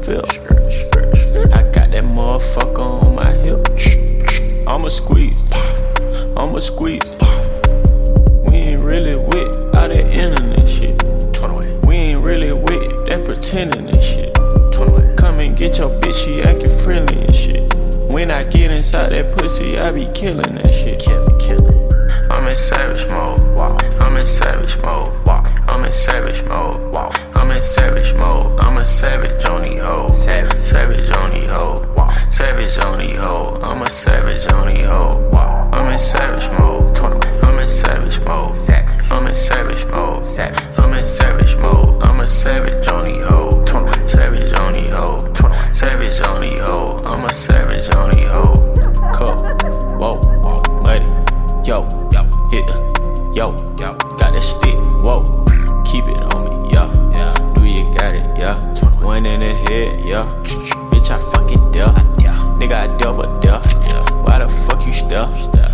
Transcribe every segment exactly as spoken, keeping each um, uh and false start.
feel. I got that motherfucker on my hip. I'ma squeeze, I'ma squeeze. We ain't really with all that internet shit. We ain't really with that pretending and shit. Come and get your bitch, she acting friendly and shit. When I get inside that pussy, I be killing that shit. Killing, killing. I'm in savage mode. Wow. I'm in savage mode. Wow. I'm in savage mode. Wow. I'm in savage mode. I'm a savage on these hoes. Savage, savage on these hoes. Wow. Savage on these hoes. I'm a savage on these hoes. Wow. I'm in savage mode. I'm in savage mode. I'm in savage mode. I'm in savage mode. I'm a savage on these hoes. Savage on these hoes. Savage on these hoes. I'm a savage on these hoes. Cup, whoa, muddy, yo, hit the, yo, got that stick, whoa, keep it on me, yeah. Do you got it, yeah? One in the head, yeah. Bitch, I fucking deaf. Nigga, I double deaf. Why the fuck you step?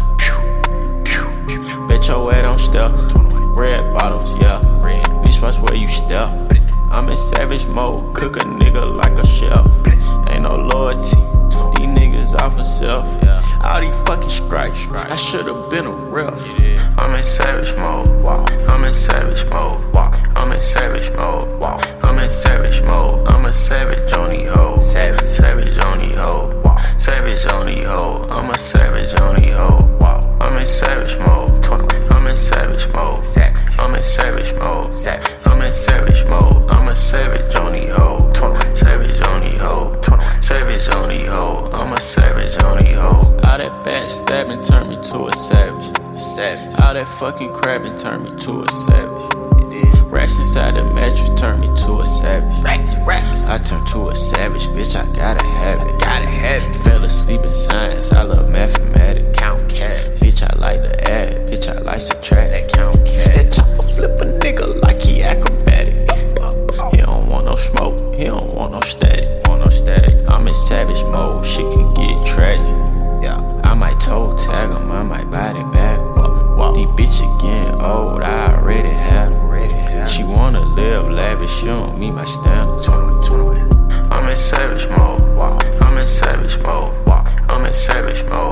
Bet your head don't step. Red bottles, yeah. Bitch, watch where you step. I'm in savage mode, cook a nigga like a chef. Ain't no loyalty, these niggas off of self. All these fucking strikes, I should've been a ref. I'm in savage mode, I'm in savage mode, I'm in savage mode, I'm in savage mode. I'm a savage on these hoes, savage on these hoes, savage on these hoes. I'm a savage on these hoes. I'm in savage mode, I'm in savage mode, I'm in savage mode, I'm in savage mode. I'm a savage on these hoes, savage on these hoes, savage on these hoes. I'm a savage on these hoes. All that backstabbing turned me to a savage. Savage. All that fucking crabbing turned me to a savage. Racks inside the mattress turned me to a savage. Racks, racks. I turned to a savage, bitch. I gotta have it. Gotta have it. Fell asleep in science. I love mathematics. Count cash. Bitch, I like the add. Bitch, I like subtract. That count cash. That chopper flip a nigga like he acrobatic. He don't want no smoke. He don't want no static. Want no static. I'm in savage mode. Shit can get tragic. Yeah. I might toe tag him. I might bite it back. Whoa, whoa. These bitches getting old. I already had them. She wanna live lavish, she don't meet my standards. I'm in savage mode, I'm in savage mode, I'm in savage mode.